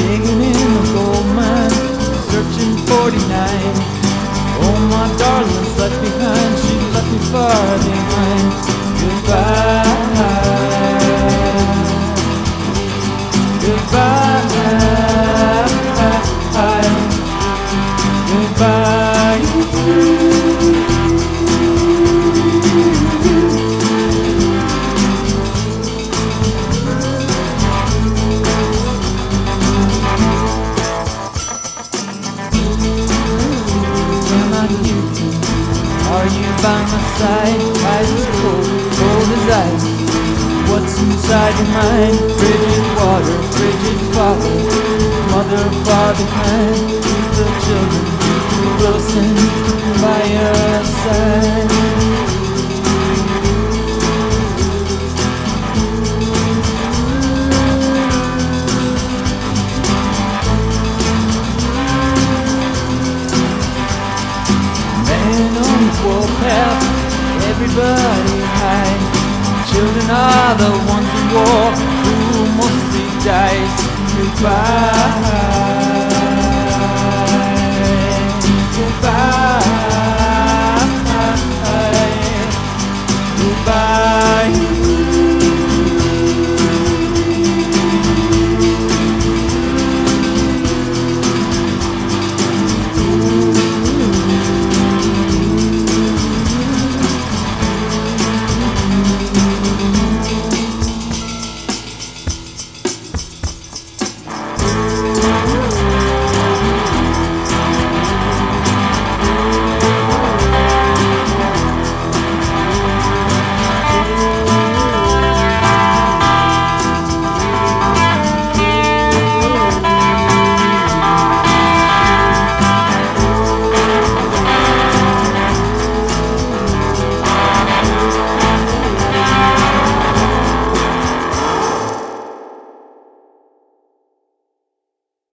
digging in the gold mine, searching 49. Oh, my darling's left behind, she left me far behind. Goodbye, goodbye, goodbye. Are you by my side? Eyes as cold, cold as ice. What's inside your mind? Frigid water, frigid father, mother far behind. The children will sing by your side. Warpath, everybody hide. Children are the ones who walk, who mostly dies. Goodbye.